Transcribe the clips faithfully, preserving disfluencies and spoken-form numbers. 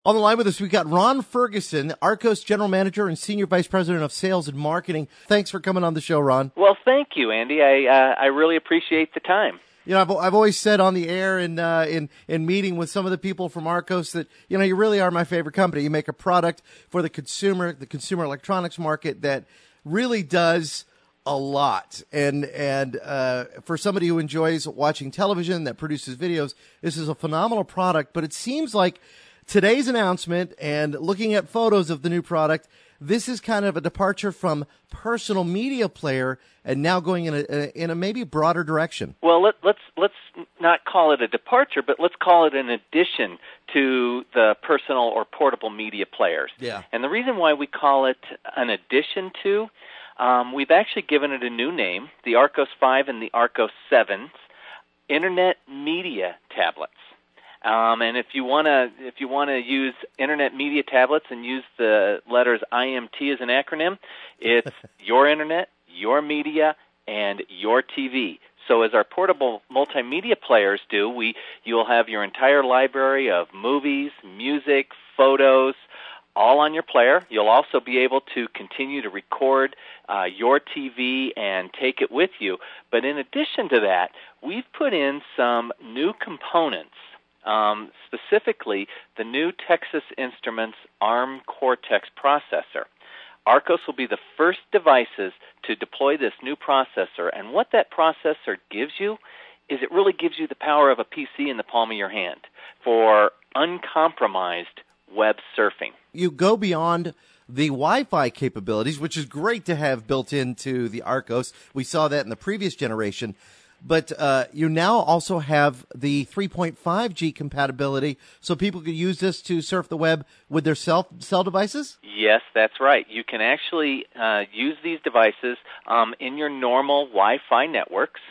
On the line with us, we've got Ron Ferguson, Archos General Manager and Senior Vice President of Sales and Marketing. Thanks for coming on the show, Ron. Well, thank you, Andy. I uh, I really appreciate the time. You know, I've, I've always said on the air and uh, in in meeting with some of the people from Archos that, you know, you really are my favorite company. You make a product for the consumer, the consumer electronics market that really does a lot. And and uh, for somebody who enjoys watching television, that produces videos, this is a phenomenal product. But it seems like today's announcement and looking at photos of the new product, this is kind of a departure from personal media player and now going in a, in a maybe broader direction. Well, let, let's let's not call it a departure, but let's call it an addition to the personal or portable media players. Yeah. And the reason why we call it an addition to, um, we've actually given it a new name, the Archos five and the Archos seven, Internet Media Tablets. Um, and if you want to, if you want to use Internet Media Tablets and use the letters I M T as an acronym, it's your Internet, your media, and your T V. So as our portable multimedia players do, we you'll have your entire library of movies, music, photos, all on your player. You'll also be able to continue to record uh, your T V and take it with you. But in addition to that, we've put in some new components. Um, specifically, the new Texas Instruments ARM Cortex processor. Archos will be the first devices to deploy this new processor, and what that processor gives you is it really gives you the power of a P C in the palm of your hand for uncompromised web surfing. You go beyond the Wi-Fi capabilities, which is great to have built into the Archos. We saw that in the previous generation. But uh, you now also have the three point five G compatibility, so people could use this to surf the web with their cell, cell devices? Yes, that's right. You can actually uh, use these devices um, in your normal Wi-Fi networks,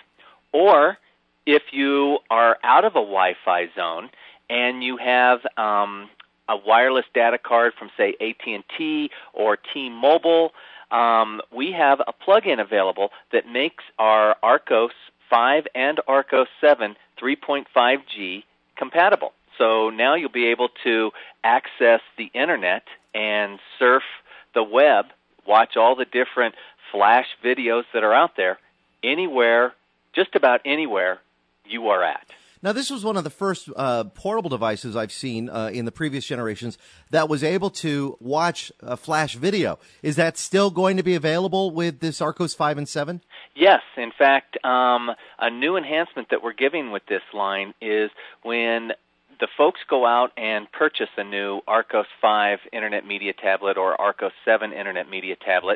or if you are out of a Wi-Fi zone and you have um, a wireless data card from, say, A T and T or T-Mobile, um, we have a plug-in available that makes our Archos five and Archos seven three point five G compatible. So now you'll be able to access the Internet and surf the web, watch all the different flash videos that are out there, anywhere, just about anywhere you are at. Now, this was one of the first uh, portable devices I've seen uh, in the previous generations that was able to watch a flash video. Is that still going to be available with this Archos five and seven? Yes. In fact, um, a new enhancement that we're giving with this line is when the folks go out and purchase a new Archos five Internet Media Tablet or Archos seven Internet Media Tablet,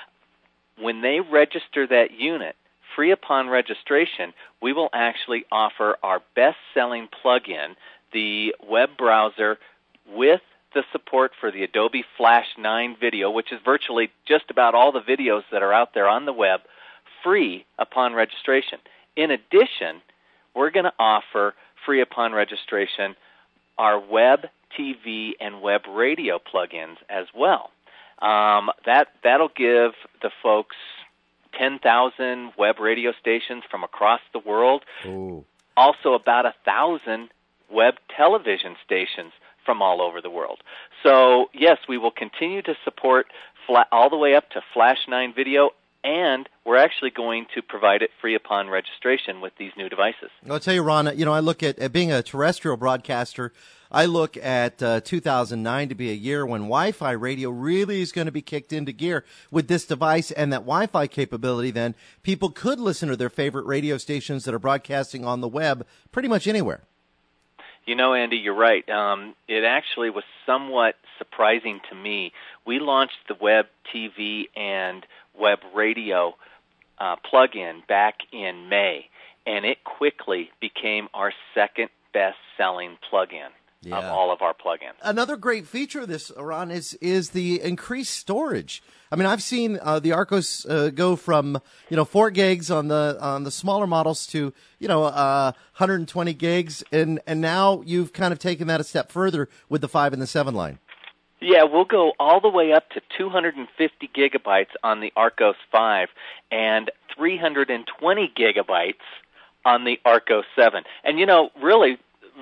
when they register that unit, free upon registration, we will actually offer our best-selling plugin, the web browser, with the support for the Adobe Flash nine video, which is virtually just about all the videos that are out there on the web, free upon registration. In addition, we're going to offer, free upon registration, our web T V and web radio plugins as well. Um, that, that'll give the folks ten thousand web radio stations from across the world. Ooh. Also about one thousand web television stations from all over the world. So, yes, we will continue to support fla- all the way up to Flash nine video, and we're actually going to provide it free upon registration with these new devices. I'll tell you, Ron, you know, I look at, at being a terrestrial broadcaster, I look at uh, two thousand nine to be a year when Wi-Fi radio really is going to be kicked into gear. With this device and that Wi-Fi capability, then people could listen to their favorite radio stations that are broadcasting on the web pretty much anywhere. You know, Andy, you're right. Um, it actually was somewhat surprising to me. We launched the web T V and web radio uh, plug-in back in May, and it quickly became our second best-selling plug-in. Yeah. Of all of our plugins. Another great feature of this, Ron, is is the increased storage. I mean, I've seen uh, the Archos uh, go from you know four gigs on the on the smaller models to you know uh, one hundred twenty gigs, and and now you've kind of taken that a step further with the five and the seven line. Yeah, we'll go all the way up to two hundred fifty gigabytes on the Archos five and three hundred twenty gigabytes on the Archos seven. And you know, really,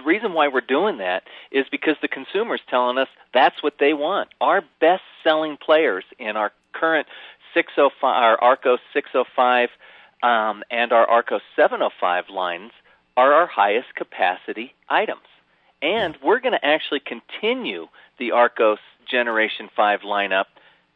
reason why we're doing that is because the consumer's telling us that's what they want. Our best-selling players in our current six oh five, our Arcos six oh five um, and our Arcos seven oh five lines are our highest capacity items. And we're going to actually continue the Arcos Generation five lineup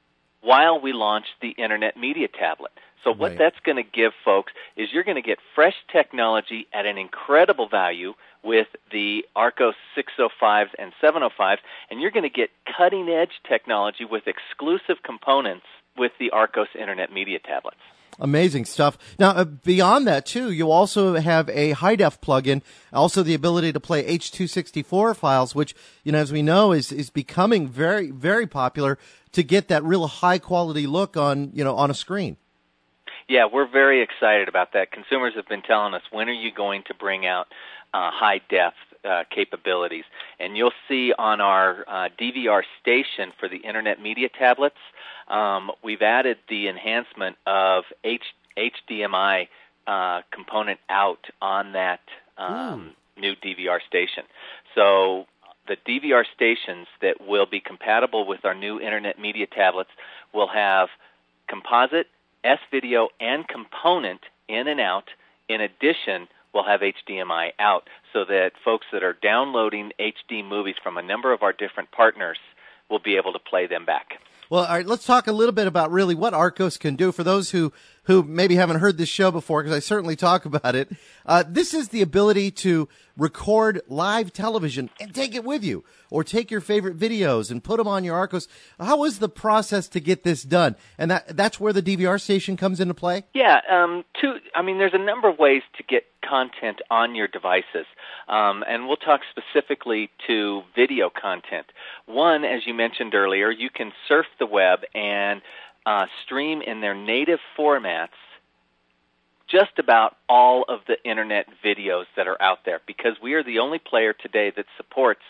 while we launch the Internet Media Tablet. So what Right. that's going to give folks is you're going to get fresh technology at an incredible value with the Arcos six oh fives and seven oh fives, and you're going to get cutting-edge technology with exclusive components with the Arcos Internet Media Tablets. Amazing stuff. Now, uh, beyond that, too, you also have a high-def plugin, also the ability to play H two sixty-four files, which, you know, as we know, is is becoming very, very popular to get that real high-quality look on, you know, on a screen. Yeah, we're very excited about that. Consumers have been telling us, when are you going to bring out uh, high-def uh, capabilities? And you'll see on our uh, D V R station for the Internet Media Tablets, um, we've added the enhancement of H- HDMI uh, component out on that um, new D V R station. So the D V R stations that will be compatible with our new Internet Media Tablets will have composite, S-video, and component in and out. In addition, we'll have H D M I out so that folks that are downloading H D movies from a number of our different partners will be able to play them back. Well, all right, let's talk a little bit about really what Arcos can do. For those who, who maybe haven't heard this show before, because I certainly talk about it, uh, this is the ability to record live television and take it with you, or take your favorite videos and put them on your Arcos. How is the process to get this done? And that that's where the D V R station comes into play? Yeah, um, two, I mean, there's a number of ways to get content on your devices, um, and we'll talk specifically to video content. One, as you mentioned earlier, you can surf the web and uh, stream in their native formats just about all of the Internet videos that are out there, because we are the only player today that supports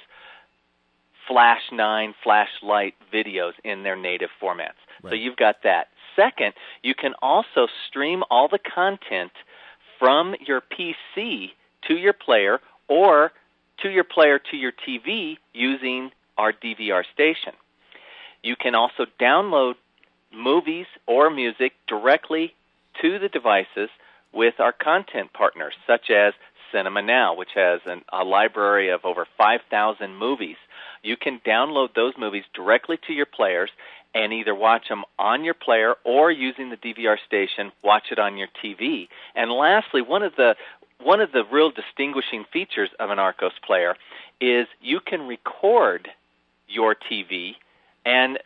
Flash nine, Flash Lite videos in their native formats. Right. So you've got that. Second, you can also stream all the content from your P C to your player, or to your player to your T V using our D V R station. You can also download movies or music directly to the devices with our content partners, such as Cinema Now, which has an, a library of over five thousand movies. You can download those movies directly to your players and either watch them on your player or, using the D V R station, watch it on your T V. And lastly, one of the one of the real distinguishing features of an Arcos player is you can record your T V and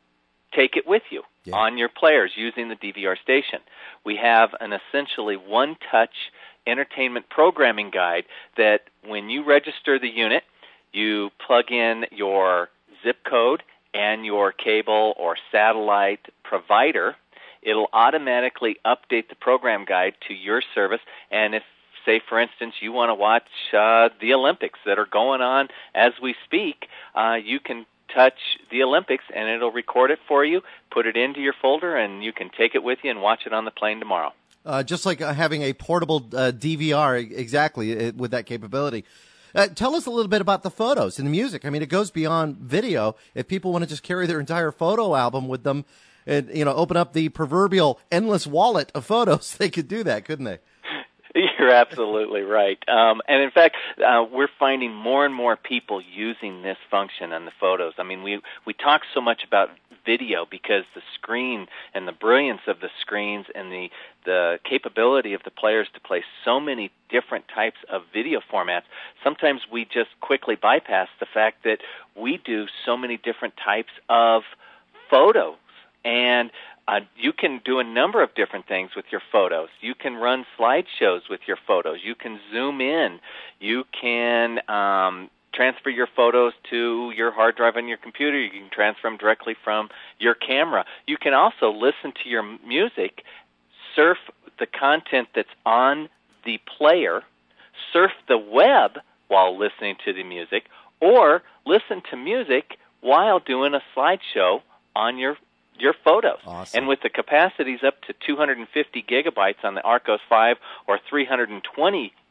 take it with you yeah. on your players using the D V R station. We have an essentially one-touch entertainment programming guide that, when you register the unit, you plug in your zip code and your cable or satellite provider. It'll automatically update the program guide to your service, and if, say, for instance, you want to watch uh, the Olympics that are going on as we speak, uh, you can touch the Olympics and it'll record it for you, put it into your folder, and you can take it with you and watch it on the plane tomorrow. Uh, just like uh, having a portable uh, D V R, exactly, uh, with that capability. Uh, tell us a little bit about the photos and the music. I mean, it goes beyond video. If people want to just carry their entire photo album with them and, you know, open up the proverbial endless wallet of photos, they could do that, couldn't they? You're absolutely right. Um, and in fact, uh, we're finding more and more people using this function on the photos. I mean, we, we talk so much about video because the screen and the brilliance of the screens and the, the capability of the players to play so many different types of video formats, sometimes we just quickly bypass the fact that we do so many different types of photos. And Uh, you can do a number of different things with your photos. You can run slideshows with your photos. You can zoom in. You can um, transfer your photos to your hard drive on your computer. You can transfer them directly from your camera. You can also listen to your music, surf the content that's on the player, surf the web while listening to the music, or listen to music while doing a slideshow on your your photos. Awesome. And with the capacities up to two hundred fifty gigabytes on the Arcos five or three hundred twenty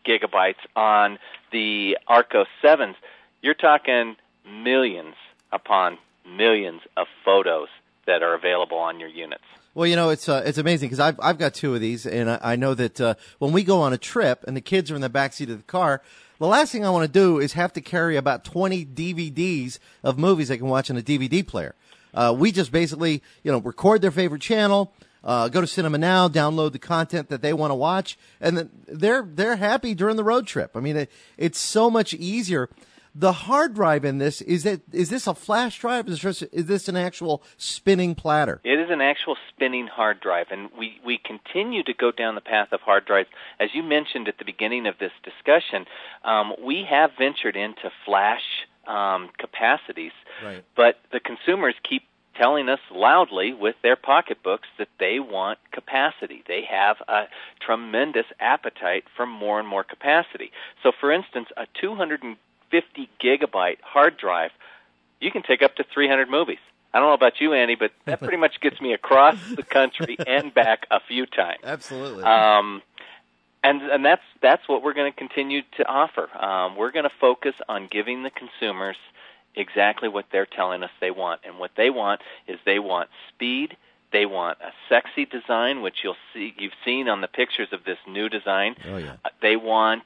gigabytes. On the Arcos sevens, you're talking millions upon millions of photos that are available on your units. Well, you know, it's uh, it's amazing because I've I've got two of these, and I, I know that uh, when we go on a trip and the kids are in the backseat of the car, the last thing I want to do is have to carry about twenty D V Ds of movies they can watch on a D V D player. Uh, we just basically, you know, record their favorite channel, uh, go to Cinema Now, download the content that they want to watch, and then they're they're happy during the road trip. I mean, it, it's so much easier. The hard drive in this, is that is this a flash drive? Is this, is this an actual spinning platter? It is an actual spinning hard drive, and we, we continue to go down the path of hard drives. As you mentioned at the beginning of this discussion, um, we have ventured into flash um, capacities, right. But the consumers keep telling us loudly with their pocketbooks that they want capacity. They have a tremendous appetite for more and more capacity. So, for instance, a two hundred fifty gigabyte hard drive, you can take up to three hundred movies. I don't know about you, Andy, but that pretty much gets me across the country and back a few times. Absolutely. Um, and and that's that's what we're going to continue to offer. Um, we're going to focus on giving the consumers exactly what they're telling us they want. And what they want is they want speed. They want a sexy design, which you'll see you've seen on the pictures of this new design. Oh, yeah. Uh, they want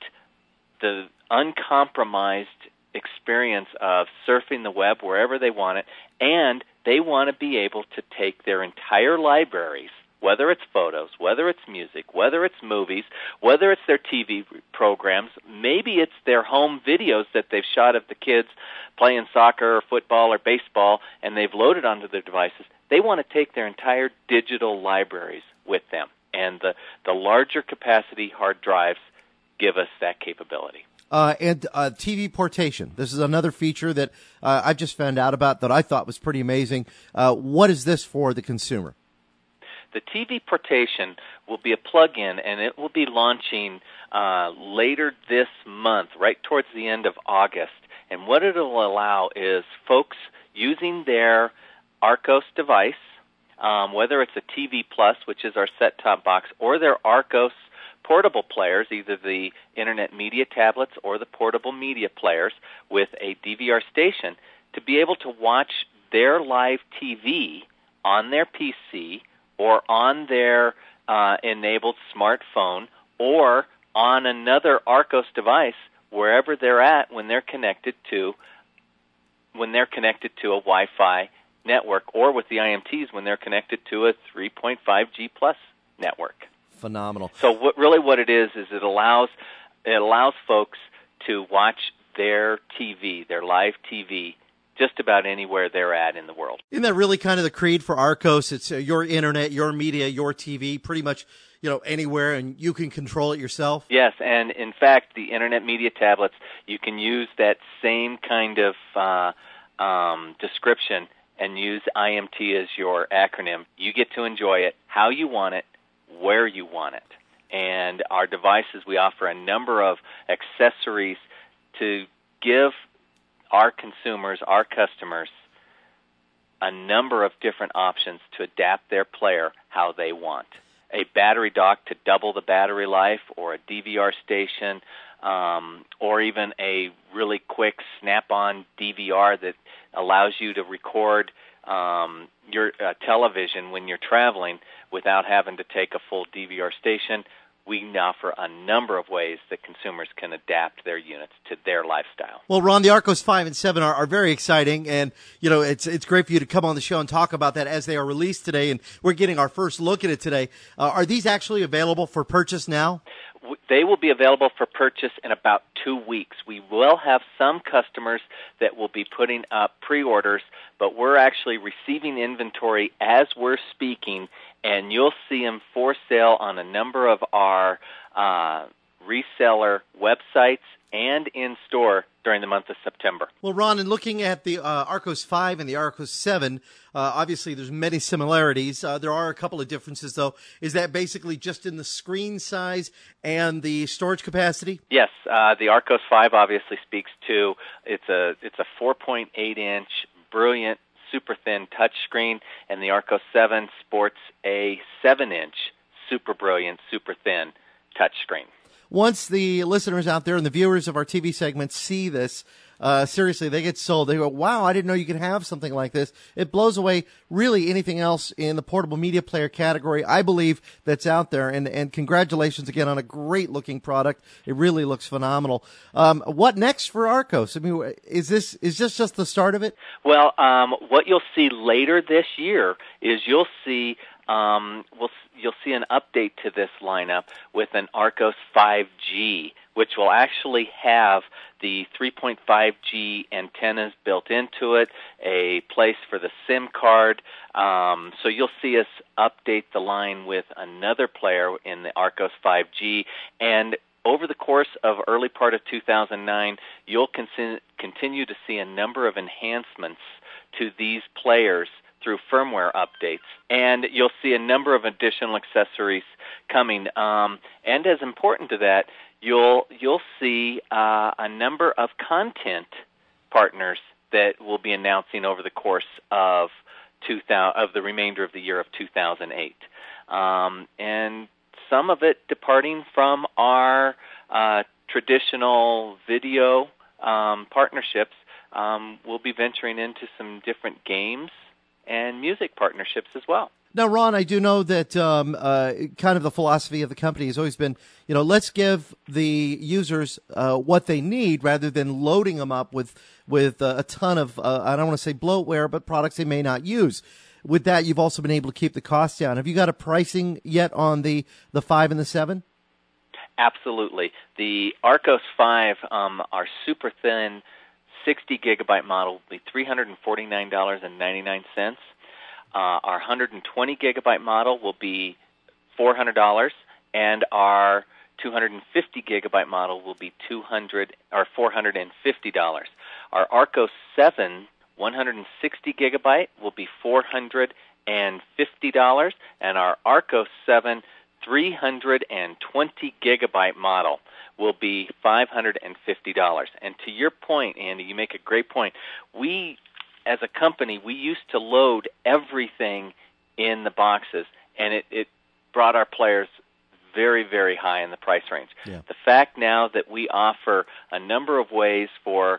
the uncompromised experience of surfing the web wherever they want it, and they want to be able to take their entire libraries, whether it's photos, whether it's music, whether it's movies, whether it's their T V programs, maybe it's their home videos that they've shot of the kids playing soccer or football or baseball, and they've loaded onto their devices. They want to take their entire digital libraries with them, and the, the larger capacity hard drives give us that capability. Uh, and uh, T V portation. This is another feature that uh, I just found out about that I thought was pretty amazing. Uh, what is this for the consumer? The T V portation will be a plug-in, and it will be launching uh, later this month, right towards the end of August. And what it will allow is folks using their Arcos device, um, whether it's a T V Plus, which is our set-top box, or their Arcos portable players, either the Internet Media tablets or the portable media players with a D V R station, to be able to watch their live T V on their P C or on their uh, enabled smartphone or on another Arcos device wherever they're at when they're connected to when they're connected to a Wi-Fi network, or with the I M Ts when they're connected to a three point five G plus network. Phenomenal. So what, really what it is is it allows it allows folks to watch their T V, their live T V, just about anywhere they're at in the world. Isn't that really kind of the creed for Arcos? It's uh, your internet, your media, your T V, pretty much, you know, anywhere, and you can control it yourself? Yes, and in fact, the Internet Media tablets, you can use that same kind of uh, um, description and use I M T as your acronym. You get to enjoy it how you want it, where you want it. And our devices, we offer a number of accessories to give our consumers, our customers, a number of different options to adapt their player how they want. A battery dock to double the battery life, or a D V R station, um, or even a really quick snap-on D V R that allows you to record um, your uh, television when you're traveling without having to take a full D V R station. We offer a number of ways that consumers can adapt their units to their lifestyle. Well, Ron, the Arcos five and seven are, are very exciting, and you know it's it's great for you to come on the show and talk about that as they are released today, and we're getting our first look at it today. Uh, are these actually available for purchase now? They will be available for purchase in about two weeks. We will have some customers that will be putting up pre-orders, but we're actually receiving inventory as we're speaking, and you'll see them for sale on a number of our uh, reseller websites and in store during the month of September. Well, Ron, in looking at the uh, Arcos five and the Arcos seven, uh, obviously there's many similarities. Uh, there are a couple of differences, though. Is that basically just in the screen size and the storage capacity? Yes, uh, the Arcos five obviously speaks to, it's a it's a four point eight inch brilliant super thin touchscreen, and the Arcos seven sports a seven inch super brilliant, super thin touchscreen. once the listeners out there and the viewers of our T V segment see this, uh, seriously, they get sold. They go, wow, I didn't know you could have something like this. It blows away really anything else in the portable media player category, I believe, that's out there. And, and congratulations again on a great looking product. It really looks phenomenal. Um, what next for Archos? I mean, is this, is this just the start of it? Well, um, what you'll see later this year is you'll see Um, we'll, you'll see an update to this lineup with an Archos five G, which will actually have the three point five G antennas built into it, a place for the SIM card. Um, so you'll see us update the line with another player in the Archos five G, and over the course of early part of two thousand nine, you'll con- continue to see a number of enhancements to these players through firmware updates, and you'll see a number of additional accessories coming. Um, and as important to that, you'll you'll see uh, a number of content partners that we'll be announcing over the course of two thousand of the remainder of the year of two thousand eight, um, and some of it departing from our uh, traditional video um, partnerships. Um, we'll be venturing into some different games and music partnerships as well. Now, Ron, I do know that um, uh, kind of the philosophy of the company has always been, you know, let's give the users uh, what they need rather than loading them up with with uh, a ton of, uh, I don't want to say bloatware, but products they may not use. With that, you've also been able to keep the costs down. Have you got a pricing yet on the, the five and the seven? Absolutely. The Archos five, um, our super thin sixty gigabyte model will be three hundred forty-nine dollars and ninety-nine cents. Uh, our one hundred twenty gigabyte model will be four hundred dollars, and our two hundred fifty gigabyte model will be two hundred or four hundred fifty dollars. Our Archos seven one hundred sixty gigabyte will be four hundred fifty dollars, and our Archos seven three hundred twenty gigabyte model will be five hundred fifty dollars. And to your point, Andy, you make a great point. We, as a company, we used to load everything in the boxes, and it, it brought our players very, very high in the price range. Yeah. The fact now that we offer a number of ways for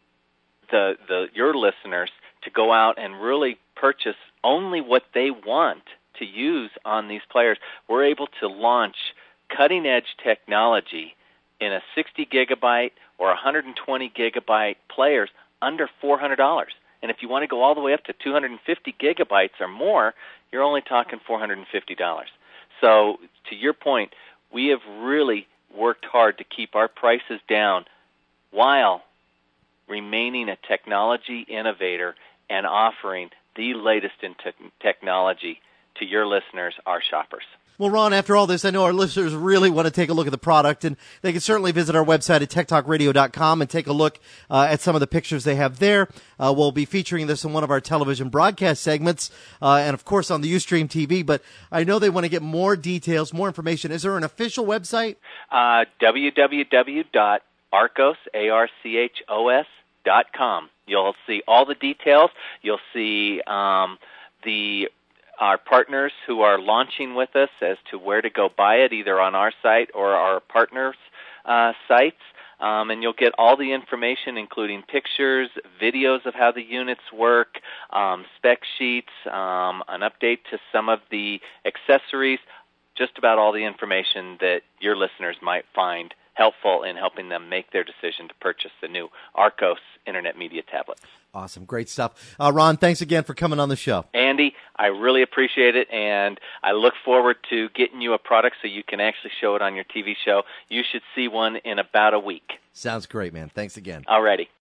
the the your listeners to go out and really purchase only what they want to use on these players, we're able to launch cutting-edge technology in a sixty gigabyte or one hundred twenty gigabyte players under four hundred dollars. And if you want to go all the way up to two hundred fifty gigabytes or more, you're only talking four hundred fifty dollars. So to your point, we have really worked hard to keep our prices down while remaining a technology innovator and offering the latest in te- technology to your listeners, our shoppers. Well, Ron, after all this, I know our listeners really want to take a look at the product, and they can certainly visit our website at tech talk radio dot com and take a look uh, at some of the pictures they have there. Uh, we'll be featuring this in one of our television broadcast segments, uh, and of course on the Ustream T V, but I know they want to get more details, more information. Is there an official website? Uh, w w w dot archos, A R C H O S, dot com. You'll see all the details. You'll see um, the our partners who are launching with us as to where to go buy it, either on our site or our partners' uh, sites. Um, and you'll get all the information, including pictures, videos of how the units work, um, spec sheets, um, an update to some of the accessories, just about all the information that your listeners might find helpful in helping them make their decision to purchase the new Archos Internet Media tablets. Awesome. Great stuff. Uh, Ron, thanks again for coming on the show. Andy, I really appreciate it, and I look forward to getting you a product so you can actually show it on your T V show. You should see one in about a week. Sounds great, man. Thanks again. All righty.